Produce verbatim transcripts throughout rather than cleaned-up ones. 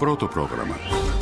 πρώτο πρόγραμμα.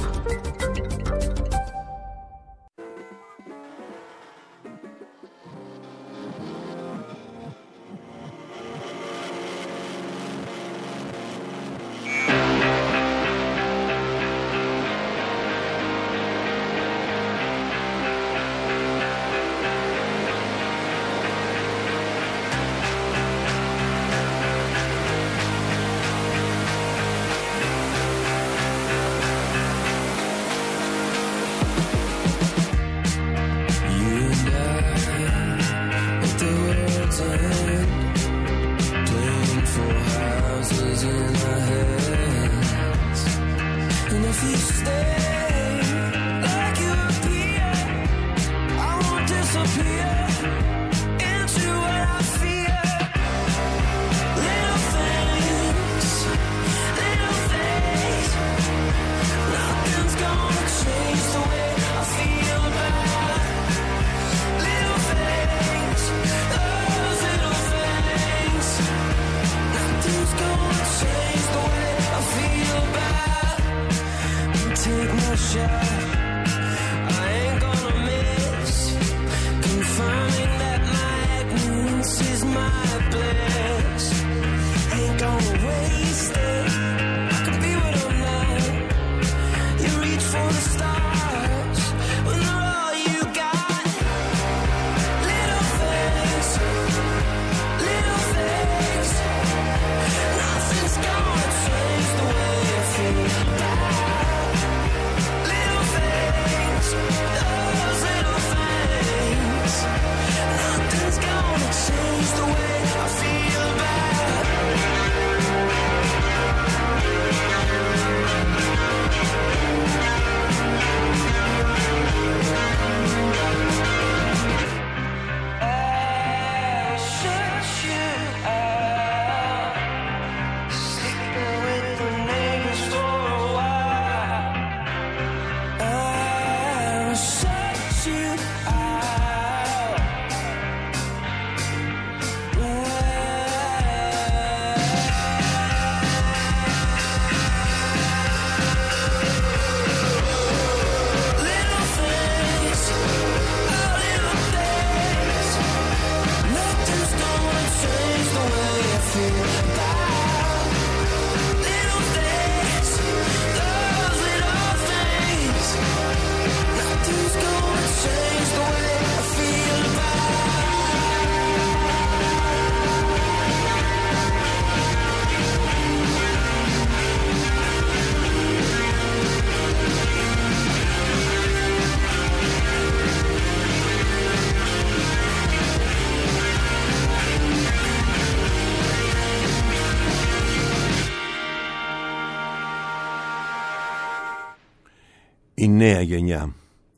Η νέα γενιά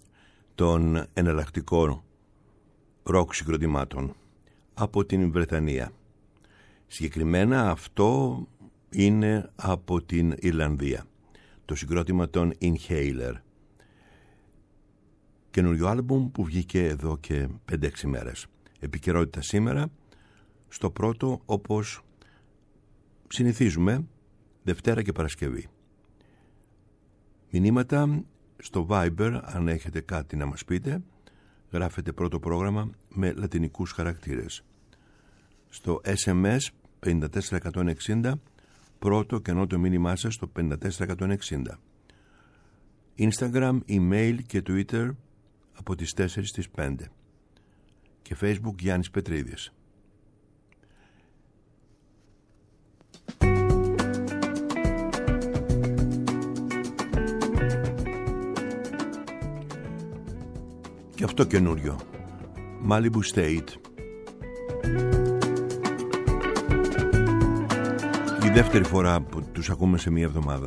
των εναλλακτικών ροκ συγκροτημάτων από την Βρετανία. Συγκεκριμένα αυτό είναι από την Ιρλανδία, το συγκρότημα των Inhaler. Καινούριο άλμπουμ που βγήκε εδώ και πέντε έξι μέρες. Επικαιρότητα σήμερα, στο πρώτο όπως συνηθίζουμε, Δευτέρα και Παρασκευή. Μηνύματα στο Viber, αν έχετε κάτι να μας πείτε, γράφετε πρώτο πρόγραμμα με λατινικούς χαρακτήρες. Στο ες εμ ες πέντε τέσσερα ένα εξήντα, πρώτο και ενώ το μήνυμά σας στο πέντε τέσσερα ένα εξήντα. Instagram, email και Twitter από τις τέσσερις στις πέντε. Και Facebook Γιάννης Πετρίδης. Και αυτό καινούριο, Malibu State. Η δεύτερη φορά που τους ακούμε σε μία εβδομάδα.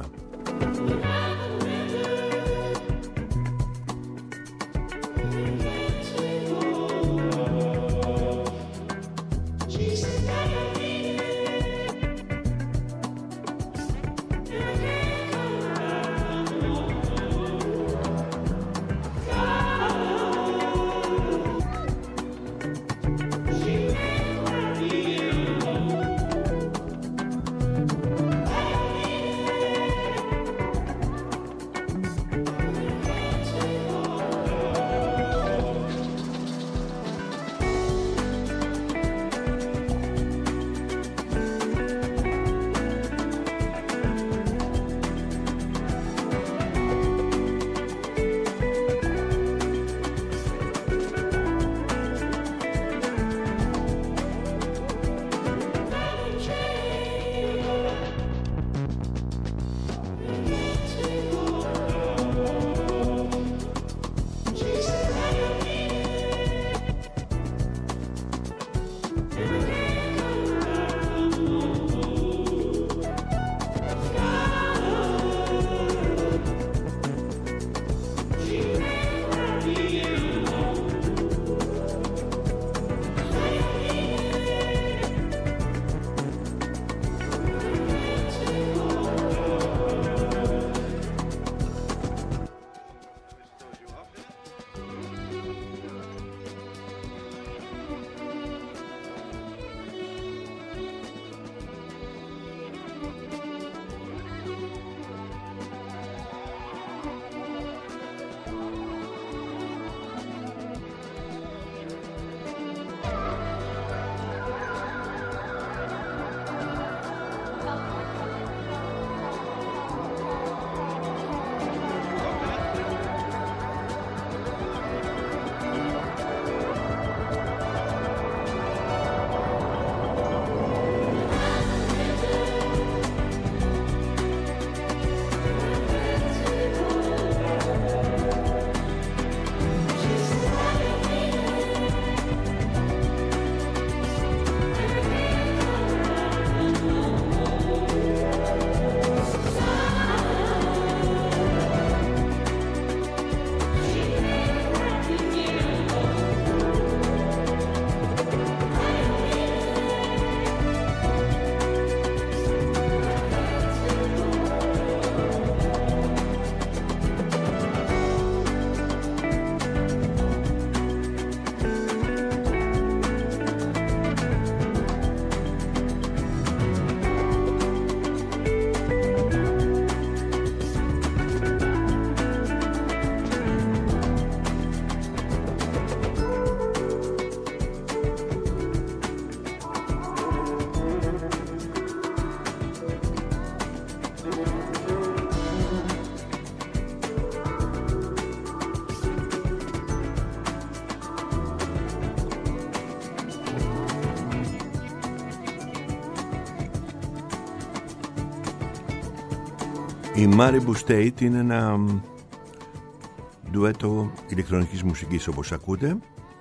Η Maribu State είναι ένα ντουέτο ηλεκτρονικής μουσικής, όπως ακούτε.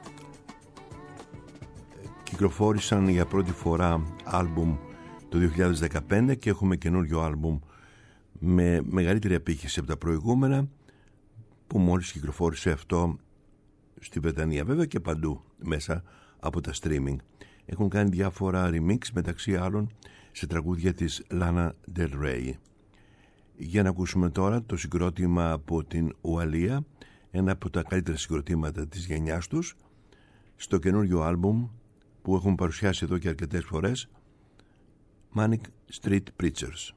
Κυκλοφόρησαν για πρώτη φορά άλμπουμ το δύο χιλιάδες δεκαπέντε και έχουμε καινούριο άλμπουμ με μεγαλύτερη απήχηση από τα προηγούμενα, που μόλις κυκλοφόρησε αυτό στη Βρετανία, βέβαια, και παντού μέσα από τα streaming. Έχουν κάνει διάφορα remix, μεταξύ άλλων σε τραγούδια της Lana Del Rey. Για να ακούσουμε τώρα το συγκρότημα από την Ουαλία, ένα από τα καλύτερα συγκροτήματα της γενιάς τους, στο καινούριο άλμπουμ που έχουν παρουσιάσει εδώ και αρκετές φορές, Manic Street Preachers.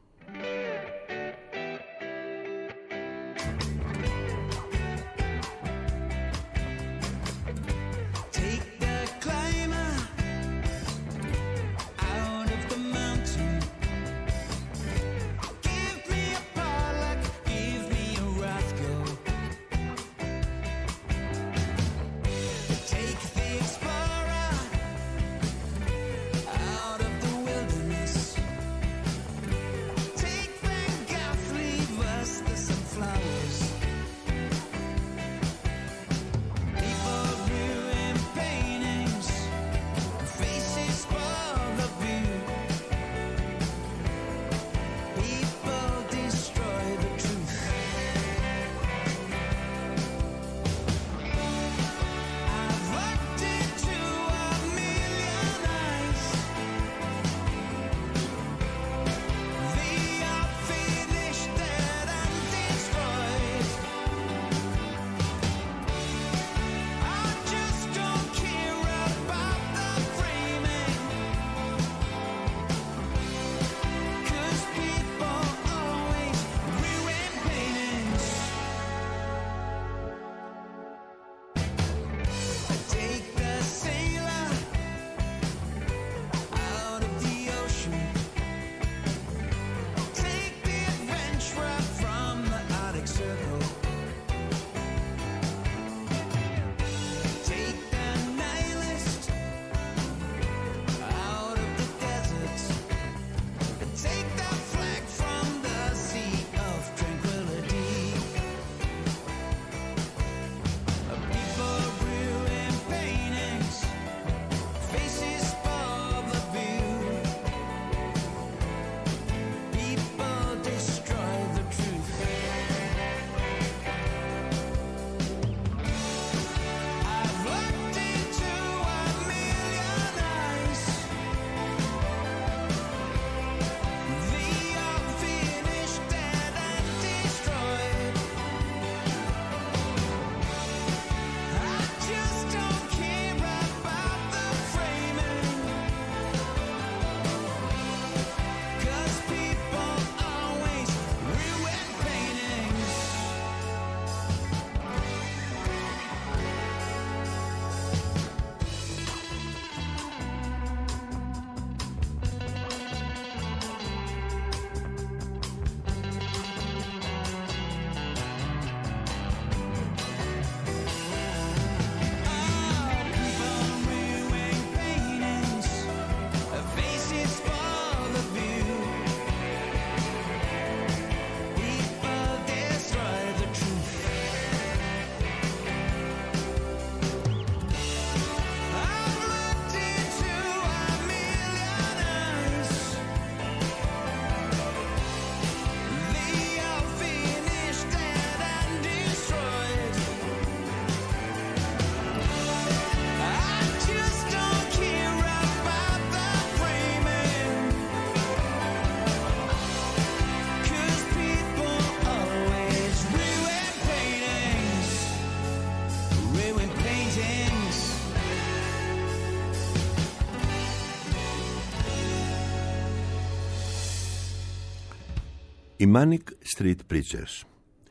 Οι Manic Street Preachers.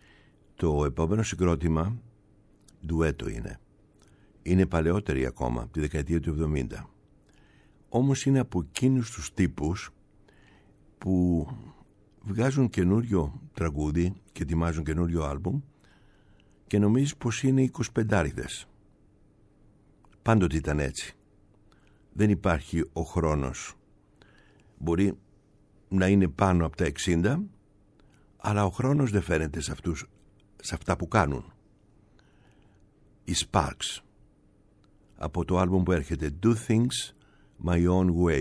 Το επόμενο συγκρότημα ντουέτο είναι. Είναι παλαιότεροι ακόμα, από τη δεκαετία του εβδομήντα. Όμως είναι από εκείνους τους τύπους που βγάζουν καινούριο τραγούδι και ετοιμάζουν καινούριο άλμπουμ και νομίζεις πως είναι εικοσιπεντάριδες. Πάντοτε ήταν έτσι. Δεν υπάρχει ο χρόνος. Μπορεί να είναι πάνω από τα εξήντα, αλλά ο χρόνος δεν φαίνεται σε, αυτούς, σε αυτά που κάνουν. Οι Sparks, από το άλμπουμ που έρχεται, Do Things My Own Way.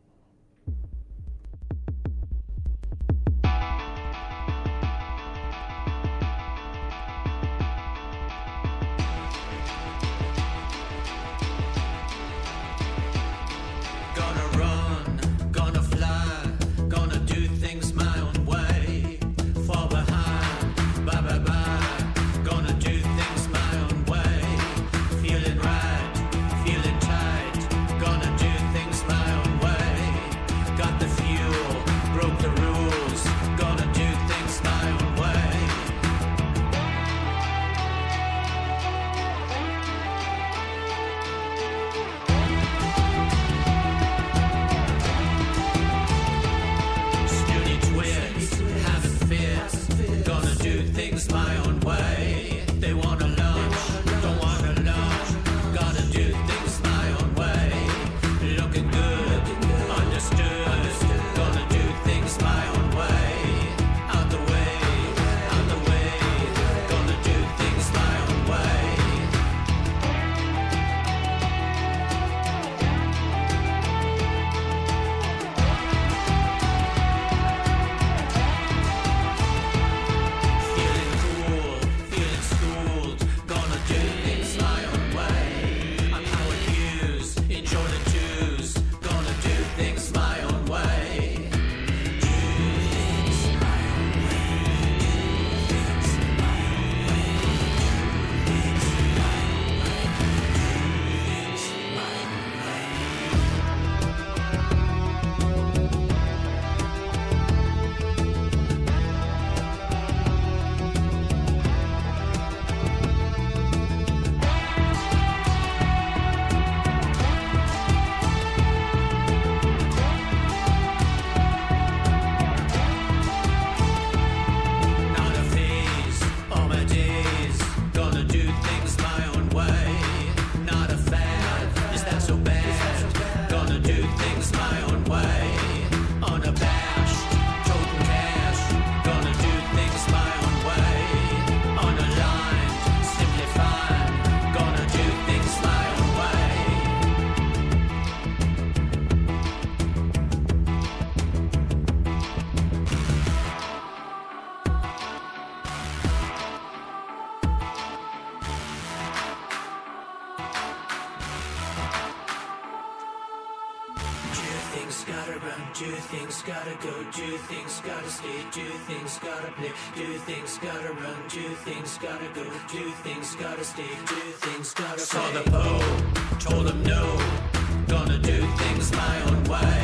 Do things gotta go, do things gotta stay, do things gotta play, do things gotta run, do things gotta go, do things gotta stay, do things gotta play. Saw the Pope, told him no, gonna do things my own way.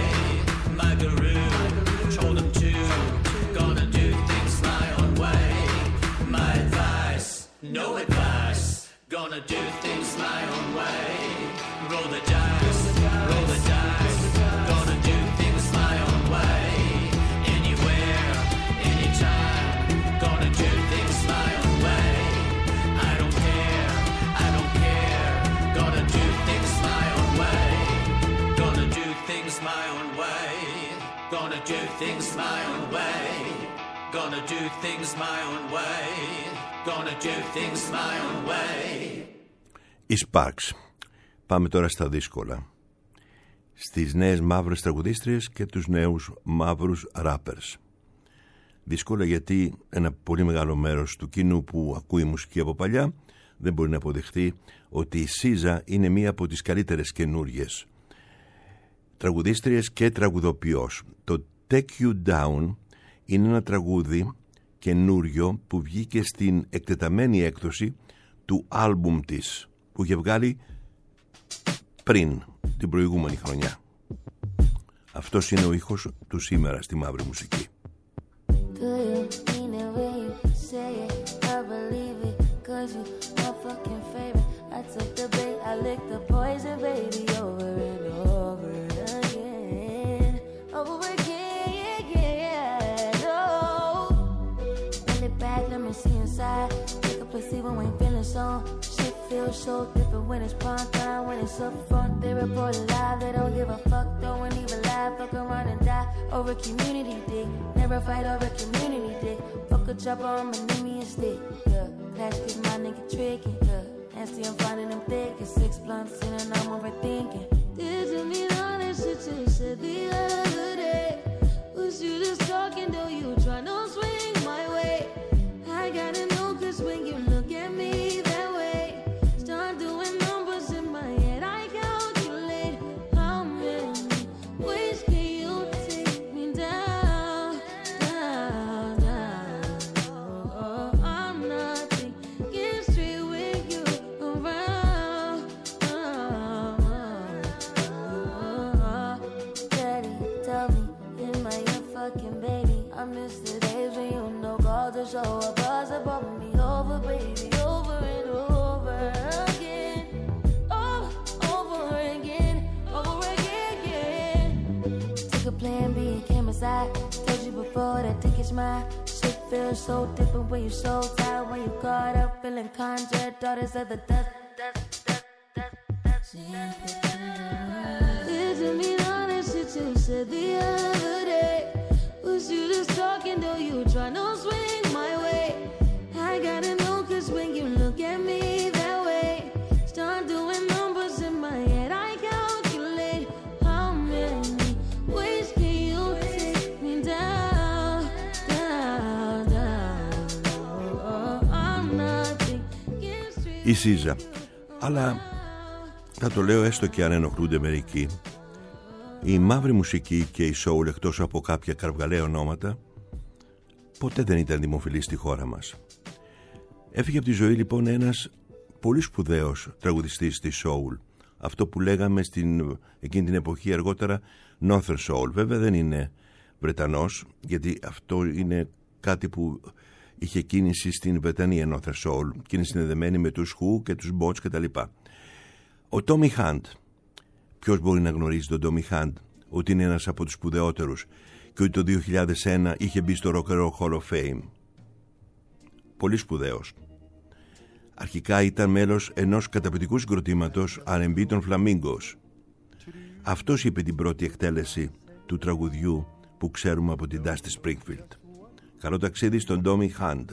My guru, told him to, gonna do things my own way. My advice, no advice, gonna do things my own way. Roll the dice, roll the dice, gonna do things my own way. Anywhere, anytime, gonna do things my own way. I don't care, I don't care, gonna do things my own way. Gonna do things my own way. Gonna do things my own way. Gonna do things my own way. Gonna do things my own way. Οι Sparks. Πάμε τώρα στα δύσκολα. Στις νέες μαύρες τραγουδίστριες και τους νέους μαύρους rappers. Δύσκολα γιατί ένα πολύ μεγάλο μέρος του κοινού που ακούει μουσική από παλιά δεν μπορεί να αποδεχτεί ότι η Σίζα είναι μία από τις καλύτερες καινούριες τραγουδίστριες και τραγουδοποιός. Το Take You Down είναι ένα τραγούδι καινούριο που βγήκε στην εκτεταμένη έκδοση του άλμπουμ της που είχε βγάλει πριν την προηγούμενη χρονιά. Αυτός είναι ο ήχος του σήμερα στη μαύρη μουσική. Feel so different when it's prime time, when it's up front. They report live, they don't give a fuck, don't even lie. side, fuck around and die over community dick. Never fight over community dick. Fuck a chopper, I'ma need me a stick. Yeah, cash get my nigga tricky. Yeah, nasty, I'm finding them thick. And six blunts in and I'm overthinking. Didn't mean all that shit you said the other day. Was you just talking though you tryna swing my way? I gotta know cause when you look at me that way, start doing numbers in my head. I calculate how many ways can you take me down, down, down. Oh, I'm not thinking straight with you around. Oh, oh, oh. Daddy, tell me, am I your fucking baby? I miss the days when you know God to show up. About me over, baby, over and over again, over, over again, over again. Take a plan B and came aside. Told you before that dick is mine. Shit feels so different when you so tired. When you caught up feeling conjured, daughters of the dust, dust, dust, dust, dust. Didn't mean all that shit you said the other day. Was you just talking though you tryna swing my way? I gotta know cause when you look at me that way, start doing numbers in my head. I calculate how many ways can you take me down, down, down. Oh, I'm not thinking straight. Η Σίζα. Αλλά θα το λέω έστω και αν ενοχλούνται μερικοί. Η μαύρη μουσική και η soul, εκτός από κάποια καρβγαλαία ονόματα, ποτέ δεν ήταν δημοφιλή στη χώρα μας. Έφυγε από τη ζωή λοιπόν ένας πολύ σπουδαίος τραγουδιστής της soul. Αυτό που λέγαμε στην, εκείνη την εποχή αργότερα Northern Soul. Βέβαια δεν είναι Βρετανός, γιατί αυτό είναι κάτι που είχε κίνηση στην Βρετανία, Northern Soul, και είναι συνδεδεμένη με τους Who και τους Bots κτλ. Ο Tommy Hunt. Ποιος μπορεί να γνωρίζει τον Tommy Hunt, ότι είναι ένας από τους σπουδαιότερους και ότι το δύο χιλιάδες ένα είχε μπει στο Rock and Roll Hall of Fame. Πολύ σπουδαίος. Αρχικά ήταν μέλος ενός καταπληκτικού συγκροτήματος αρ εν μπι των Flamingos. Αυτός είπε την πρώτη εκτέλεση του τραγουδιού που ξέρουμε από την Dusty Springfield. Καλό ταξίδι στον Tommy Hunt.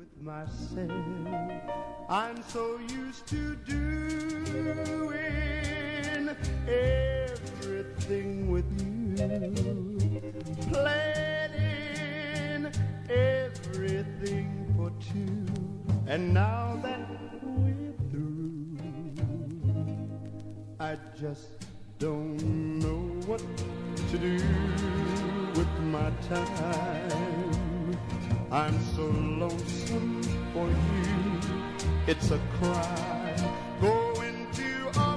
I'm so used to doing everything with you, planning everything for two, and now that we're through, I just don't know what to do with my time. I'm so lonesome for you, it's a crime. Going to a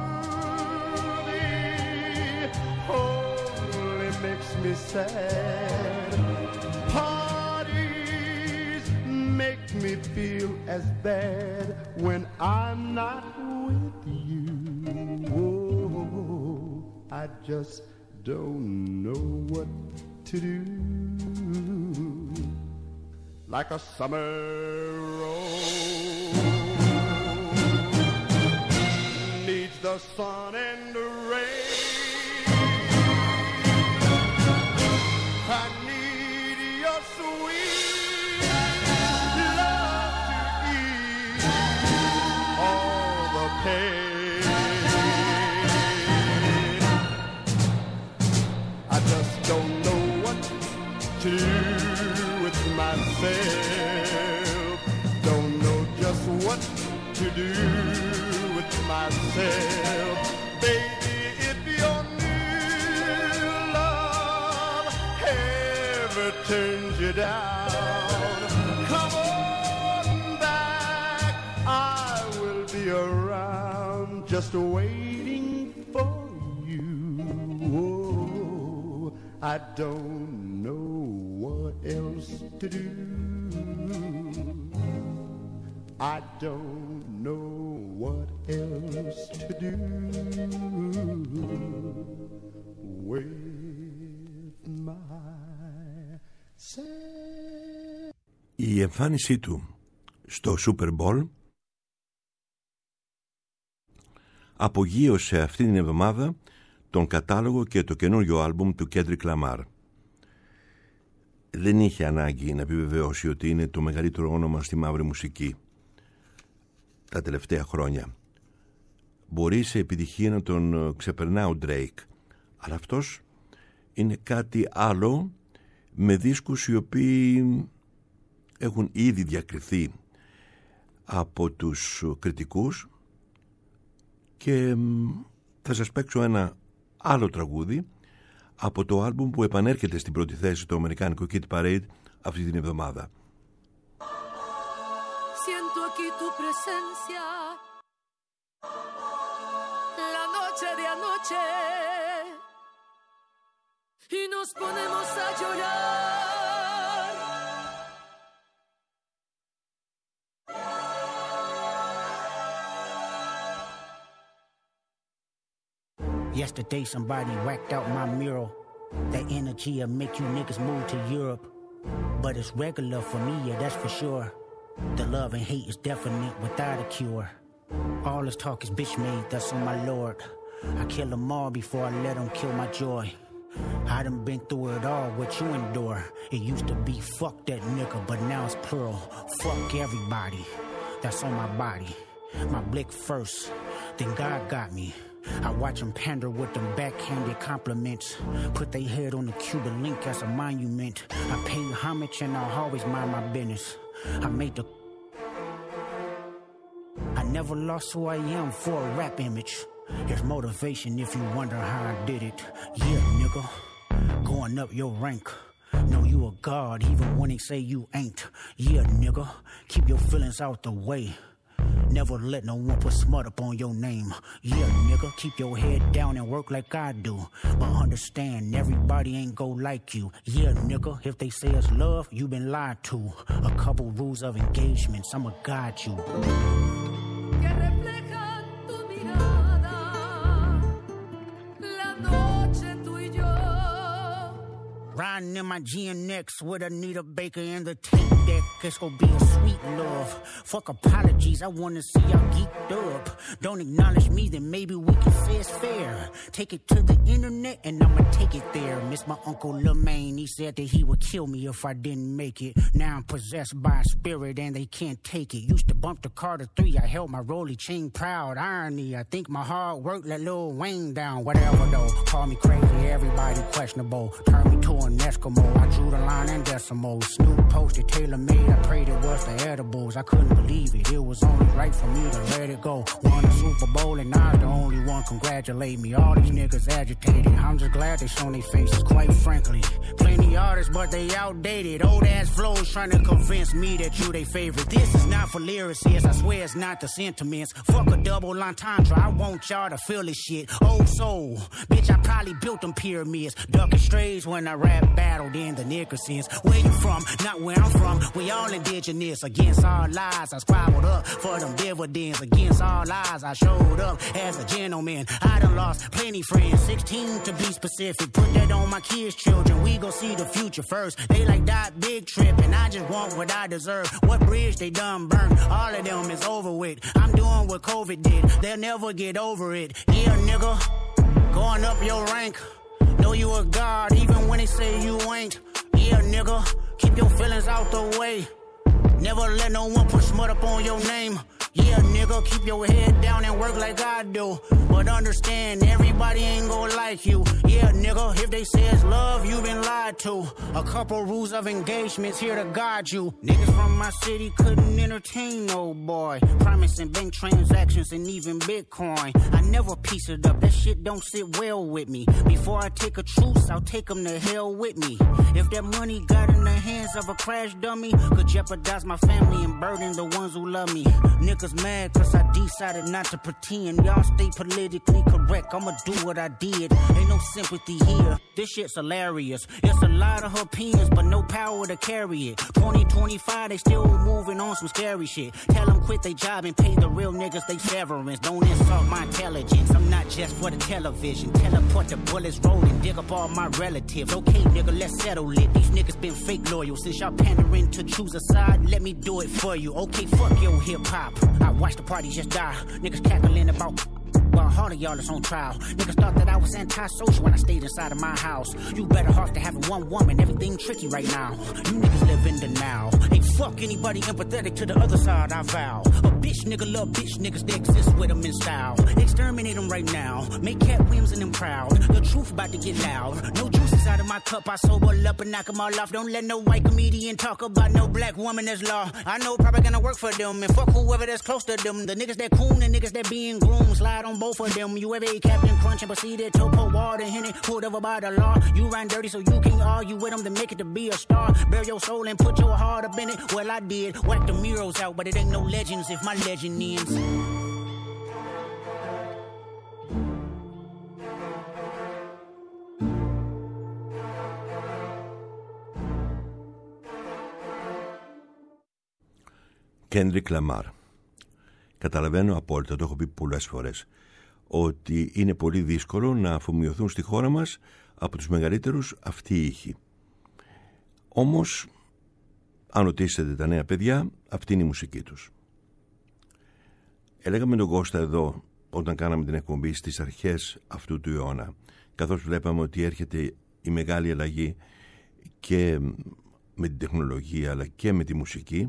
movie only makes me sad. Parties make me feel as bad when I'm not with you. Oh, I just don't know what to do. Like a summer rose needs the sun and the rain. I need your sweet love to ease all the pain. I just don't know what to do with myself, don't know just what to do with myself. Baby, if your new love ever turns you down, come on back, I will be around just waiting for you. Oh, I don't know what else to do. I don't know what else to do with myself. Η εμφάνισή του στο Super Bowl απογείωσε αυτή την εβδομάδα τον κατάλογο και το καινούριο άλμπουμ του Kendrick Lamar. Δεν είχε ανάγκη να επιβεβαιώσει ότι είναι το μεγαλύτερο όνομα στη μαύρη μουσική τα τελευταία χρόνια. Μπορεί σε επιτυχία να τον ξεπερνά ο Drake, αλλά αυτός είναι κάτι άλλο, με δίσκους οι οποίοι έχουν ήδη διακριθεί από τους κριτικούς, και θα σας παίξω ένα άλλο τραγούδι από το άλμπουμ που επανέρχεται στην πρώτη θέση το αμερικάνικο Hit Parade αυτή την εβδομάδα. Siento aquí tu presencia, la noche de anoche, y nos ponemos a llorar. Yesterday somebody whacked out my mural. That energy'll make you niggas move to Europe. But it's regular for me, yeah, that's for sure. The love and hate is definite without a cure. All this talk is bitch made, that's on my lord. I kill them all before I let them kill my joy. I done been through it all, what you endure. It used to be fuck that nigga, but now it's plural. Fuck everybody, that's on my body. My blick first, then God got me. I watch them pander with them backhanded compliments. Put their head on the Cuban link as a monument. I pay homage and I'll always mind my business. I made the... I never lost who I am for a rap image. There's motivation if you wonder how I did it. Yeah, nigga, going up your rank. Know you a god even when they say you ain't. Yeah, nigga, keep your feelings out the way. Never let no one put smut up on your name. Yeah, nigga, keep your head down and work like I do. But understand, everybody ain't go like you. Yeah, nigga, if they say it's love, you been lied to. A couple rules of engagements, I'ma guide you. Que reflejan tu mirada, la noche tú y yo. Riding in my G N X with Anita Baker in the tape deck. It's gonna be a sweet love. Fuck apologies, I wanna see y'all geeked up. Don't acknowledge me, then maybe we can say it's fair. Take it to the internet and I'ma take it there. Miss my uncle Lemaine, he said that he would kill me if I didn't make it. Now I'm possessed by a spirit and they can't take it. Used to bump the Carter three, I held my rollie chain proud. Irony, I think my hard work let Lil Wayne down. Whatever though, call me crazy, everybody questionable. Turn me to an Eskimo, I drew the line in decimals. Snoop posted tailor made, I prayed it was the edibles. I couldn't believe it, it was only right for me to let it go. Won a Super Bowl and I was the only one congratulate me. All these niggas agitated, I'm just glad they shown their faces, quite frankly. Plenty artists, but they outdated. Old ass flows trying to convince me that you they favorite. This is not for lyricists, I swear it's not the sentiments. Fuck a double entendre, I want y'all to feel this shit. Old soul, bitch, I probably built them pyramids. Ducking strays when I rap battled in the Nickersons. Where you from? Not where I'm from. We all indigenous. Against all lies, I scribbled up for them dividends. Against all lies, I showed up as a gentleman. I done lost plenty friends, sixteen to be specific. Put that on my kids' children. We gon' see the future first. They like that big trip, and I just want what I deserve. What bridge they done burned? All of them is over with. I'm doing what COVID did. They'll never get over it. Yeah, nigga, going up your rank. Know you a god even when they say you ain't. Yeah, nigga, keep your feelings out the way. Never let no one put smut up on your name. Yeah, nigga, keep your head down and work like I do. But understand, everybody ain't gon' like you. Yeah, nigga, if they say it's love, you been lied to. A couple rules of engagements here to guide you. Niggas from my city couldn't entertain no boy. Promising bank transactions and even Bitcoin. I never piece it up, that shit don't sit well with me. Before I take a truce, I'll take them to hell with me. If that money got in the hands of a crash dummy, could jeopardize my family and burden the ones who love me. Niggas mad cause I decided not to pretend. Y'all stay politically correct, I'ma do what I did. Ain't no sympathy here, this shit's hilarious. It's a lot of opinions but no power to carry it. Twenty twenty-five, they still moving on some scary shit. Tell them quit they job and pay the real niggas they severance. Don't insult my intelligence, I'm not just for the television. Teleport the bullets rolling, dig up all my relatives. Okay nigga, let's settle it. These niggas been fake loyal. Since y'all pandering to choose a side, let me do it for you. Okay, fuck your hip hop, I watch the party just die. Niggas cackling about about all of y'all is on trial. Niggas thought that I was antisocial when I stayed inside of my house. You better off to having one woman, everything tricky right now. You niggas live in the now. Ain't fuck anybody empathetic to the other side, I vow. A bitch nigga love bitch niggas, they exist with them in style. Exterminate them right now, make Cat Williams and them proud. The truth about to get loud. No juices out of my cup, I sober up and knock them all off. Don't let no white comedian talk about no black woman that's law. I know probably gonna work for them and fuck whoever that's close to them. The niggas that coon and niggas that being groomed, slide on both of them. You ever ate Captain Crunch and proceeded to pour water in it, pulled over by the law. You ran dirty so you can't argue with them to make it to be a star. Bear your soul and put your heart up in it. Well, I did. Whack the murals out, but it ain't no legends if my legend ends. Κέντρικ Λαμάρ. Καταλαβαίνω απόλυτα, το έχω πει πολλές φορές, ότι είναι πολύ δύσκολο να αφομοιωθούν στη χώρα μας από τους μεγαλύτερους αυτοί οι ήχοι. Όμως, αν ρωτήσετε τα νέα παιδιά, αυτή είναι η μουσική τους. Έλεγαμε με τον Κώστα εδώ, όταν κάναμε την εκπομπή στις αρχές αυτού του αιώνα, καθώς βλέπαμε ότι έρχεται η μεγάλη αλλαγή και με την τεχνολογία αλλά και με τη μουσική,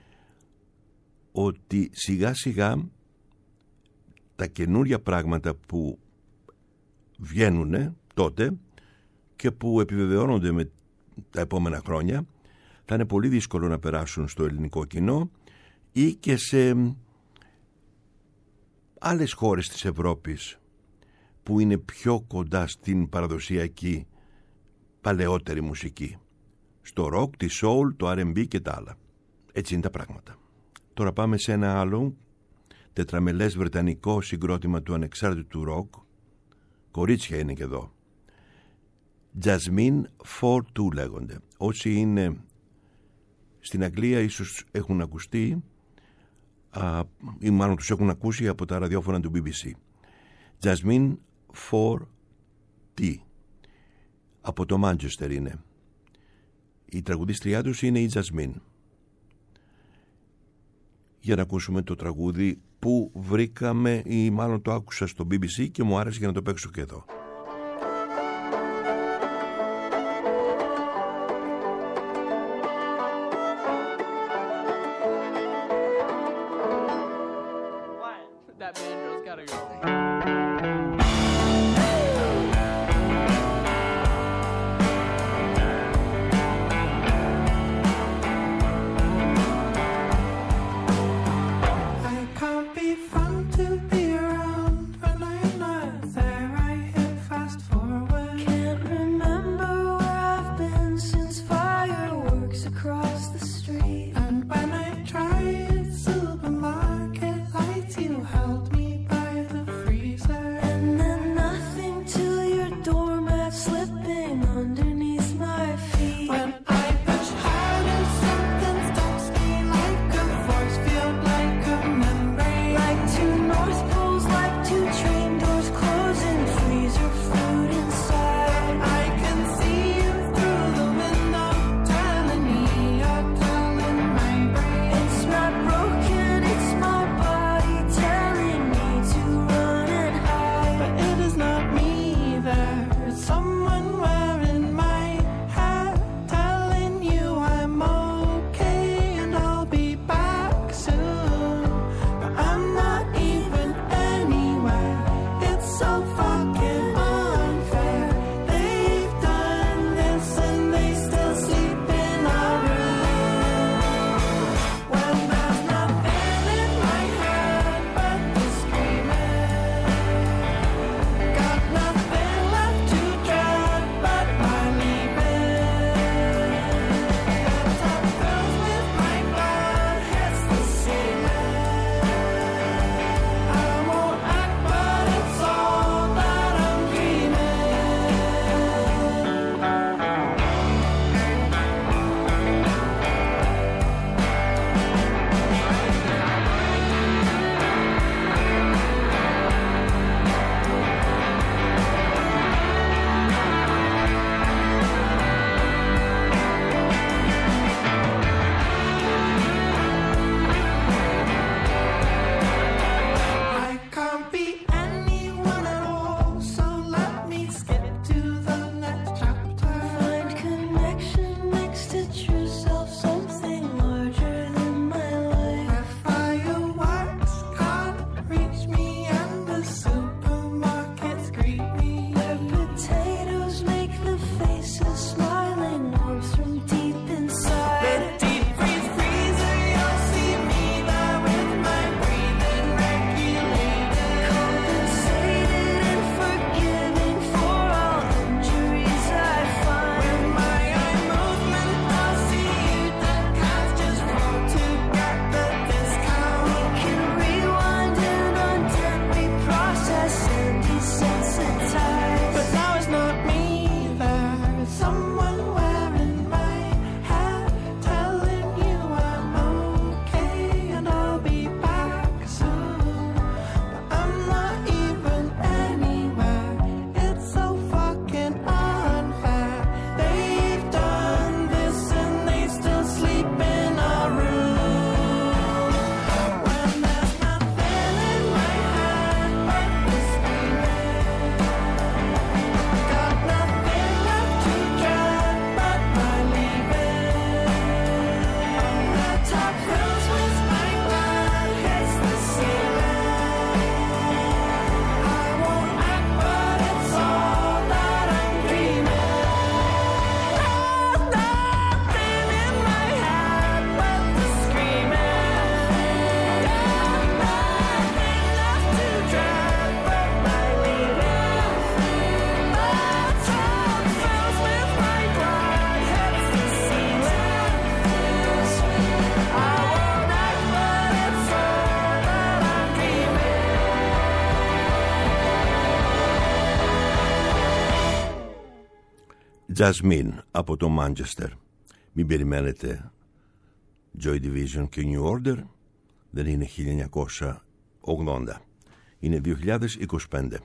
ότι σιγά σιγά τα καινούρια πράγματα που βγαίνουν τότε και που επιβεβαιώνονται με τα επόμενα χρόνια θα είναι πολύ δύσκολο να περάσουν στο ελληνικό κοινό ή και σε άλλες χώρες της Ευρώπης που είναι πιο κοντά στην παραδοσιακή παλαιότερη μουσική, στο ροκ, τη soul, το αρ εν μπι και τα άλλα. Έτσι είναι τα πράγματα. Τώρα πάμε σε ένα άλλο τετραμελές βρετανικό συγκρότημα του ανεξάρτητου ροκ. Κορίτσια είναι και εδώ. Jasmine φορ του λέγονται. Όσοι είναι στην Αγγλία ίσως έχουν ακουστεί α, ή μάλλον τους έχουν ακούσει από τα ραδιόφωνα του μπι μπι σι. Jasmine φορ τι. Από το Μάντσεστερ είναι. Η τραγουδίστριά τους είναι η Jasmine. Για να ακούσουμε το τραγούδι που βρήκαμε ή μάλλον το άκουσα στο μπι μπι σι και μου άρεσε για να το παίξω και εδώ. Can't be fun to be around when I'm not there. I hit Jasmine από το Manchester. Μην περιμένετε Joy Division και New Order, δεν είναι χίλια εννιακόσια ογδόντα, είναι δύο χιλιάδες είκοσι πέντε.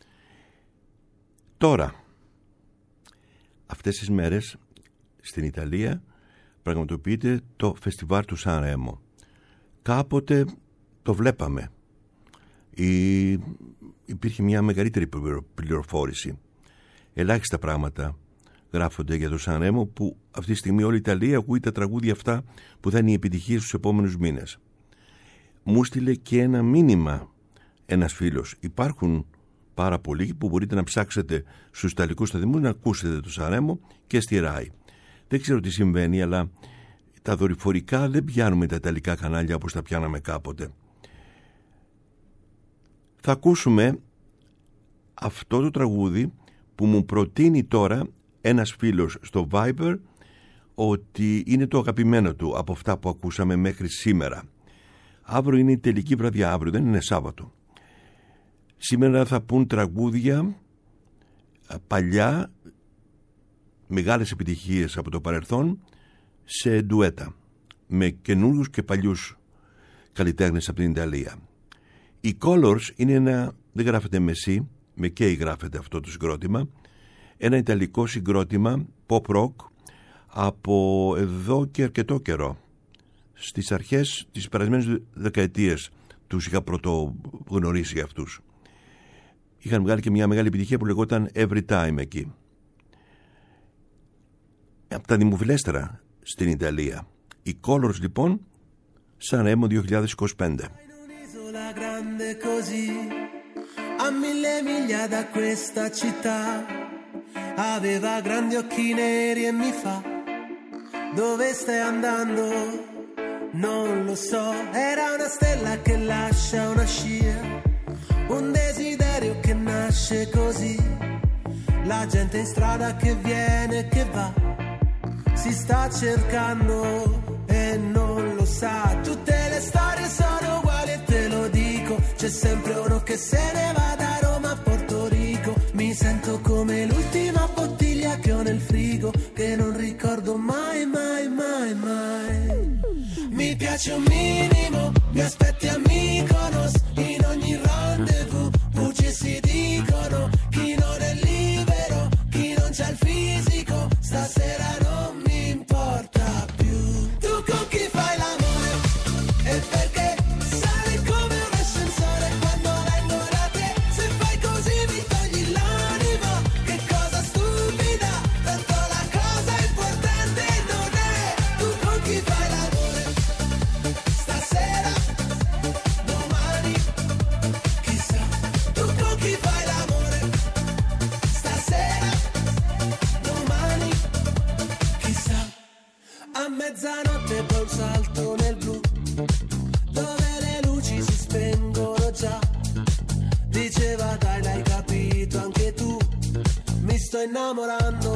Τώρα, αυτές τις μέρες στην Ιταλία πραγματοποιείται το φεστιβάλ του Σαν Ρέμο. Κάποτε το βλέπαμε. Η... Υπήρχε μια μεγαλύτερη πληροφόρηση. Ελάχιστα πράγματα γράφονται για το Σαν Ρέμο, που αυτή τη στιγμή όλη η Ιταλία ακούει τα τραγούδια αυτά που θα είναι οι επιτυχίες στους επόμενους μήνες. Μου στείλε και ένα μήνυμα ένας φίλος. Υπάρχουν πάρα πολλοί που μπορείτε να ψάξετε στους ιταλικούς σταθμούς να ακούσετε το Σαν Ρέμο και στη Rai. Δεν ξέρω τι συμβαίνει, αλλά τα δορυφορικά δεν πιάνουμε τα ιταλικά κανάλια όπως τα πιάναμε κάποτε. Θα ακούσουμε αυτό το τραγούδι που μου προτείνει τώρα ένας φίλος στο Viber, ότι είναι το αγαπημένο του από αυτά που ακούσαμε μέχρι σήμερα. Αύριο είναι η τελική βραδιά, αύριο δεν είναι Σάββατο. Σήμερα θα πουν τραγούδια παλιά, μεγάλες επιτυχίες από το παρελθόν, σε ντουέτα με καινούριους και παλιούς καλλιτέχνες από την Ιταλία. Οι Colors είναι ένα, δεν γράφεται με C, με K γράφεται αυτό το συγκρότημα, ένα ιταλικό συγκρότημα pop rock από εδώ και αρκετό καιρό. Στις αρχές της περασμένης δεκαετίας τους είχα πρωτογνωρίσει για αυτούς. Είχαν βγάλει και μια μεγάλη επιτυχία που λεγόταν Every Time εκεί. Από τα δημοφιλέστερα στην Ιταλία. Οι Colors λοιπόν, Σαν Ρέμο δύο χιλιάδες είκοσι πέντε. A mille miglia da questa città, aveva grandi occhi neri e mi fa: dove stai andando? Non lo so, era una stella che lascia una scia, un desiderio che nasce così, la gente in strada che viene e che va, si sta cercando e non lo sa, tutte le storie sono uguali e te lo dico, c'è sempre uno che se ne va da Roma a Porto Rico, mi sento come l'ultima bottiglia che ho nel frigo, che non ricordo mai, mai, mai, mai. Mi piace un minimo, mi aspetti a Mykonos, in ogni rendezvous, bugie si dicono, chi non è libero, chi non c'ha il fisico, stasera non mi importa più. Tu con chi fai l'amore? E perché sale come un ascensore quando vengo da te? Se fai così mi togli l'anima, che cosa stupida, tanto la cosa importante non è. Tu con chi fai l'amore? Stasera, domani, chissà. Tu con chi fai l'amore? Stasera, domani, chissà. A mezzanotte poi un salto nel blu, dove le luci si spengono già. Diceva dai, l'hai capito anche tu, mi sto innamorando.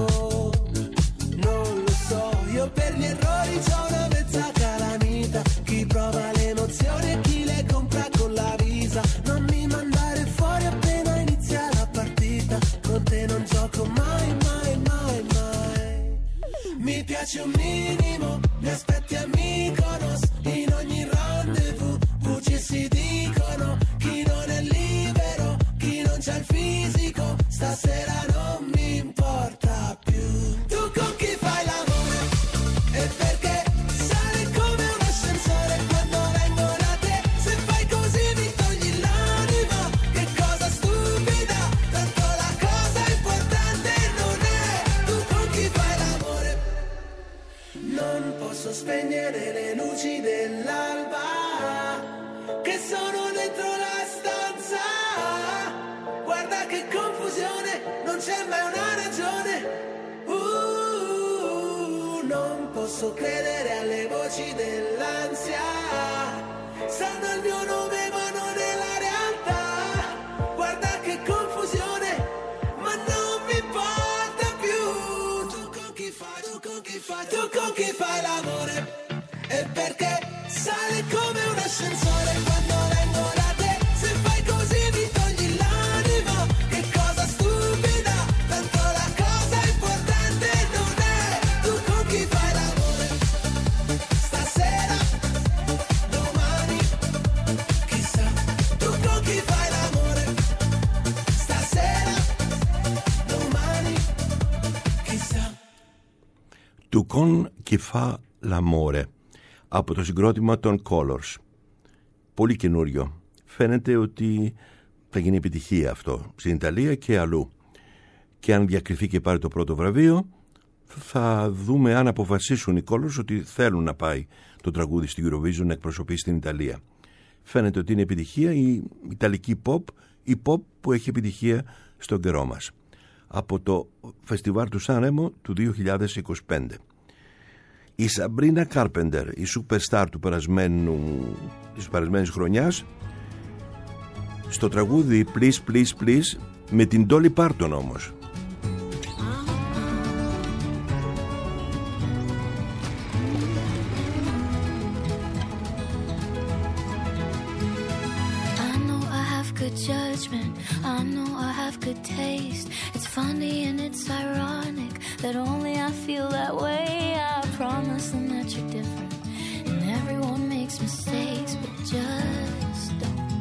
Non lo so, io per gli errori c'ho una mezza calamita, chi prova le emozioni e chi le compra con la visa. Non mi mandare fuori appena inizia la partita, con te non gioco mai, mai, mai, mai. Mi piace un minimo, mi aspetti a Mykonos, in ogni rendezvous, bugie si dicono, chi non è libero, chi non c'ha il fisico, stasera non mi importa più. Tu con chi fai l'amore? E perché sale come un ascensore quando vengo da te? Se fai così mi togli l'anima, che cosa stupida, tanto la cosa importante non è. Tu con chi fai l'amore? Non posso spegnere le luci dell'alba che sono dentro la stanza. Guarda che confusione, non c'è mai una ragione. Uh, non posso credere alle voci dell'ansia, sanno il mio nome ma non è la realtà. Guarda che confusione, ma non mi importa più. Tu con chi fai, tu con chi fai, tu con chi fai l'amore? E perché sale come un ascensore quando vengo da te? Se fai così mi togli l'anima, che cosa stupida, tanto la cosa importante Con chi fa l'amore από το συγκρότημα των Colors. Πολύ καινούριο. Φαίνεται ότι θα γίνει επιτυχία αυτό στην Ιταλία και αλλού. Και αν διακριθεί και πάρει το πρώτο βραβείο, θα δούμε αν αποφασίσουν οι Colors ότι θέλουν να πάει το τραγούδι στην Eurovision να εκπροσωπήσει στην Ιταλία. Φαίνεται ότι είναι επιτυχία η ιταλική pop, η pop που έχει επιτυχία στον καιρό μας. Από το φεστιβάλ του Σάνρεμο του δύο χιλιάδες είκοσι πέντε. Η Σαμπρίνα Κάρπεντερ, η superstar του περασμένου, της περασμένης χρονιάς, στο τραγούδι Please Please Please με την Dolly Parton όμως. Judgment, I know I have good taste. It's funny and it's ironic that only I feel that way. I promise them that you're different, and everyone makes mistakes, but just don't.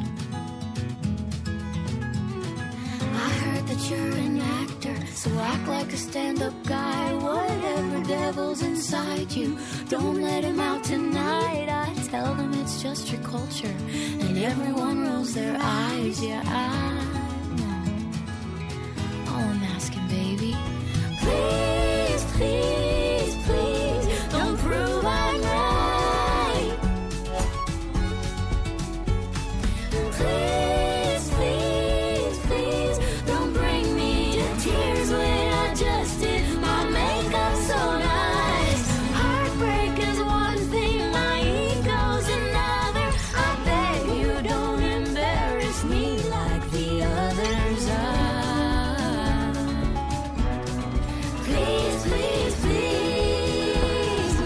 I heard that you're an actor, so act like a stand-up guy. Whatever devil's inside you, don't let him out tonight. I tell them it's just your culture, and everyone rolls their eyes. Yeah, I know. All I'm asking, baby, please, please, please, don't prove I'm right. Please, please, please, don't bring me to tears when I just did my makeup so nice. Heartbreak is one thing, my ego's another. I beg you don't embarrass me like the others are. Please, please, please.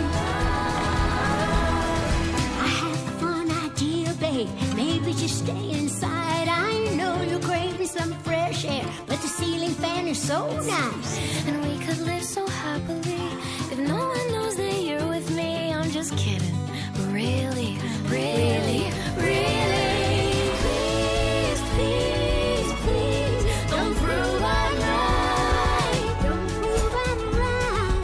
I have a fun idea, babe. Maybe just stay inside. I know you're craving some fresh air, but the ceiling fan is so nice. And we could live so happily if no one knows that you're with me. I'm just kidding, but really, really, really, please, please, please, don't prove I'm right. Don't prove I'm right.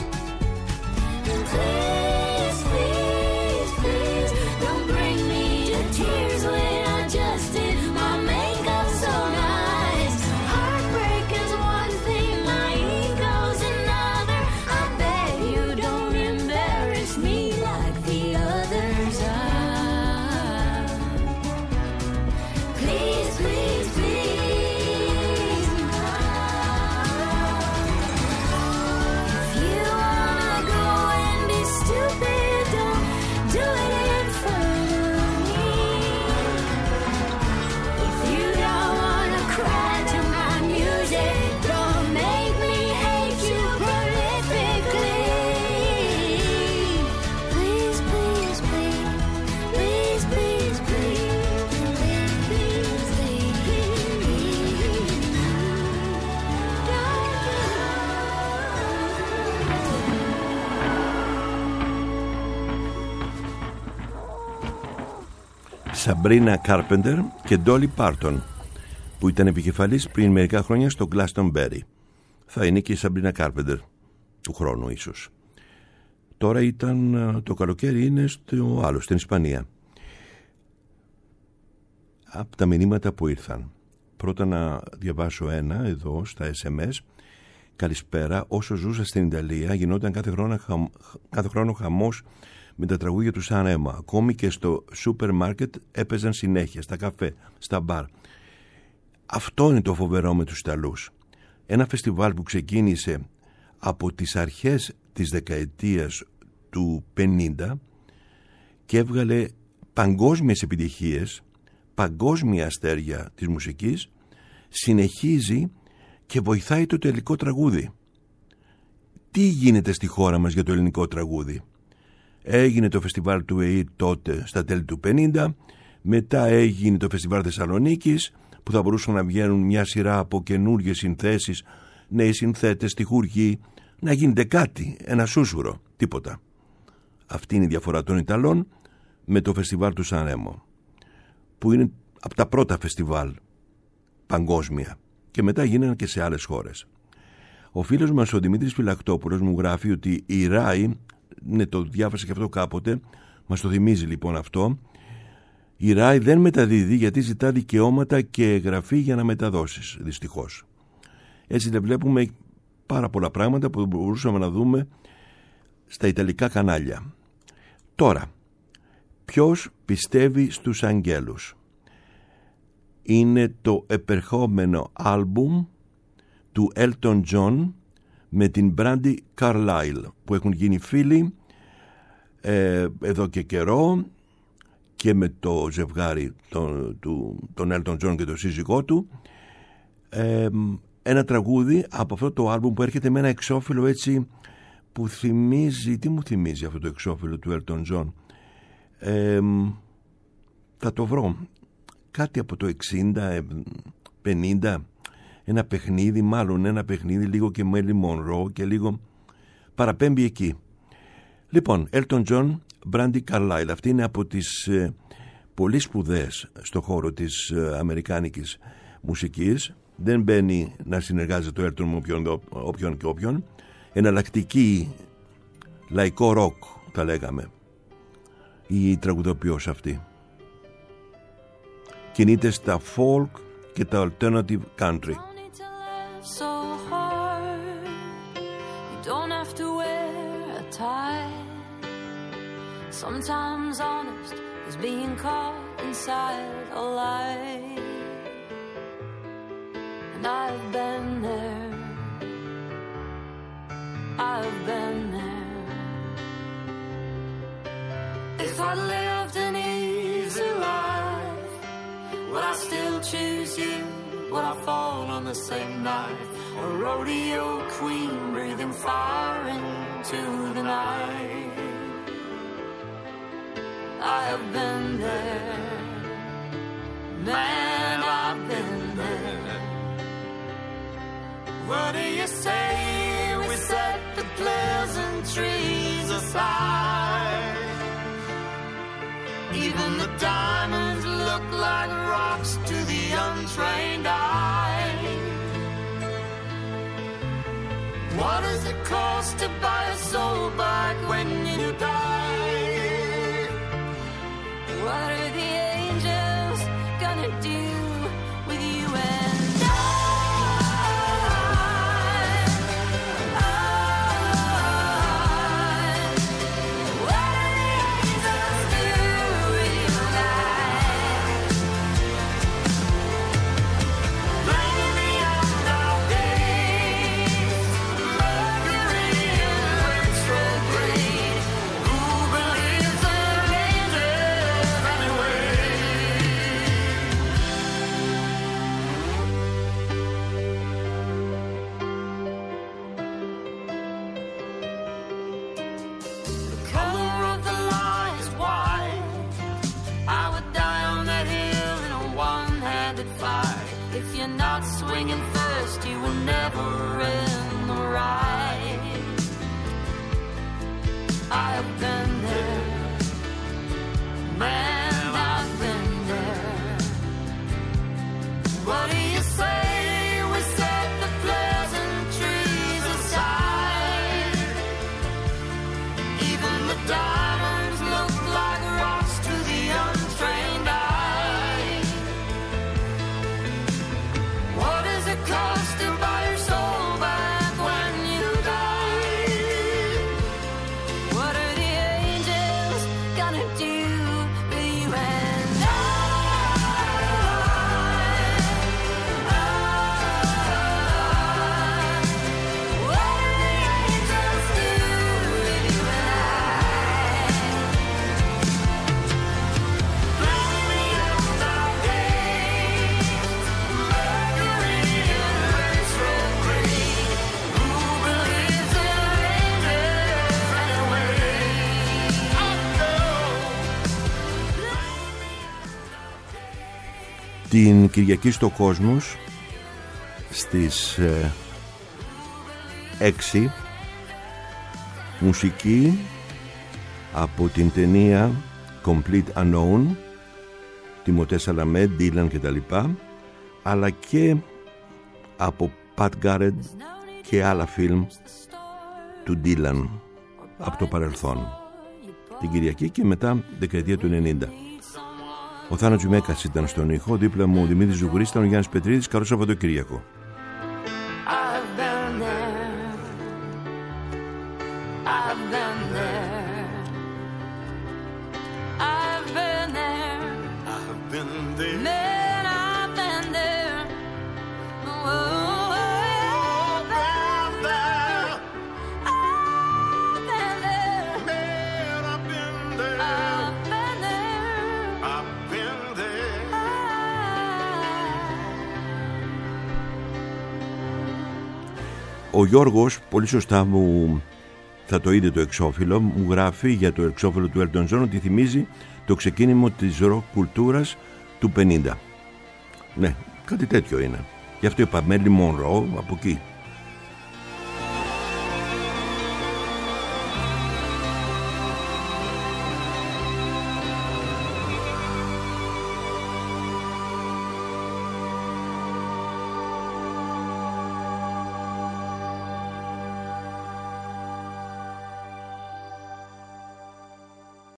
Please, please, please, don't bring me to tears when I just did my makeup so nice. Heartbreak is one thing, my ego's another. I beg you don't embarrass me like the others are. Please, please, please. If you wanna go and be stupid, don't do it in front of me. If you don't wanna cry to my music, don't make me hate you prolifically. Please, please, please, please, please, please, please, Σαμπρίνα Κάρπεντερ και Dolly Parton, που ήταν επικεφαλής πριν μερικά χρόνια στο Glastonbury. Θα είναι και η Σαμπρίνα Κάρπεντερ του χρόνου ίσως. Τώρα ήταν το καλοκαίρι, είναι στο άλλο, στην Ισπανία. Από τα μηνύματα που ήρθαν, πρώτα να διαβάσω ένα εδώ στα ες εμ ες. Καλησπέρα, όσο ζούσα στην Ιταλία γινόταν κάθε χρόνο, χαμ, κάθε χρόνο χαμός με τα τραγούδια του Σάνρεμο. Ακόμη και στο σούπερ μάρκετ έπαιζαν συνέχεια, στα καφέ, στα μπαρ. Αυτό είναι το φοβερό με τους Ιταλούς. Ένα φεστιβάλ που ξεκίνησε από τις αρχές της δεκαετίας του πενήντα και έβγαλε παγκόσμιες επιτυχίες, παγκόσμια αστέρια της μουσικής, συνεχίζει και βοηθάει το τελικό τραγούδι. Τι γίνεται στη χώρα μας για το ελληνικό τραγούδι? Έγινε το φεστιβάλ του ΕΙ τότε στα τέλη του πενήντα, μετά έγινε το φεστιβάλ Θεσσαλονίκης, που θα μπορούσαν να βγαίνουν μια σειρά από καινούργιες συνθέσεις, νέοι συνθέτες, στιχουργοί, να γίνεται κάτι, ένα σούσουρο, τίποτα. Αυτή είναι η διαφορά των Ιταλών με το φεστιβάλ του Σάνρεμο, που είναι από τα πρώτα φεστιβάλ παγκόσμια και μετά γίνανε και σε άλλες χώρες. Ο φίλος μας ο Δημήτρης Φυλακτόπουλος μου γράφει ότι η Ράη ναι, το διάβασα και αυτό κάποτε, μας το θυμίζει λοιπόν αυτό. Η Ράι δεν μεταδίδει γιατί ζητά δικαιώματα και γραφή για να μεταδώσεις, δυστυχώς. Έτσι δεν βλέπουμε πάρα πολλά πράγματα που μπορούσαμε να δούμε στα ιταλικά κανάλια. Τώρα, ποιος πιστεύει στους αγγέλους? Είναι το επερχόμενο άλμπουμ του Elton John με την Brandi Carlile, που έχουν γίνει φίλοι ε, εδώ και καιρό, και με το ζευγάρι τον, του, τον Elton John και τον σύζυγό του. ε, ένα τραγούδι από αυτό το άλμπουμ που έρχεται με ένα εξώφυλλο έτσι που θυμίζει, τι μου θυμίζει αυτό το εξώφυλλο του Elton John? ε, θα το βρω, κάτι από το εξήντα πενήντα, ένα παιχνίδι, μάλλον ένα παιχνίδι λίγο και Marilyn Monroe και λίγο παραπέμπει εκεί. Λοιπόν, Elton John, Brandi Carlile, αυτή είναι από τις ε, πολύ σπουδαίες στο χώρο της ε, αμερικάνικης μουσικής. Δεν μπαίνει να συνεργάζεται το Elton με όποιον, όποιον και όποιον. Εναλλακτική λαϊκό ροκ θα λέγαμε η τραγουδοποιός αυτή. Κινείται στα folk και τα alternative country. Sometimes honest is being caught inside a lie. And I've been there, I've been there. If I lived an easy life, would I still choose you? Would I fall on the same knife? A rodeo queen breathing fire into the night. I have been there, man, I've been there. What do you say we set the pleasantries aside? Even the diamonds look like rocks to the untrained eye. What does it cost to buy a soul back when you die? What are the angels gonna do with you and I? I, what do the angels do with you and I? Bring the end of days, Mercury in retrograde. Who believes in angels anyway? The color of the lie is white. I would die on that hill in a one-handed fight. If you're not swinging first, you will never end the ride. I have been there, man, I've been there. What do you say we set the pleasantries aside? Even the diamonds look like rocks to the untrained eye. What does it cost to buy your soul back when you die? What are the angels gonna do with you and I? What do the angels do with you and I? Bring the end of days, Mercury in retrograde. Who believes in angels anyway? I know. Την Κυριακή στο Κόσμος στις ε, έξι, μουσική από την ταινία Complete Unknown, Τιμωτέ Σαλαμέ, Dylan κτλ, αλλά και από Pat Garrett και άλλα φιλμ του Dylan. από το παρελθόν, την Κυριακή και μετά δεκαετία του ενενήντα. Ο Θάνος Τζιμέκας ήταν στον ήχο, δίπλα μου ο Δημήτρης Ζουγουρής, ήταν ο Γιάννης Πετρίδης. Καλό Σαββατοκύριακο. Ο Γιώργος, πολύ σωστά μου, θα το είδε το εξώφυλλο, μου γράφει για το εξώφυλλο του Elton John ότι θυμίζει το ξεκίνημα της ροκ κουλτούρας του πενήντα. Ναι, κάτι τέτοιο είναι. Γι' αυτό είπα Μέρλιν Μονρό, από εκεί.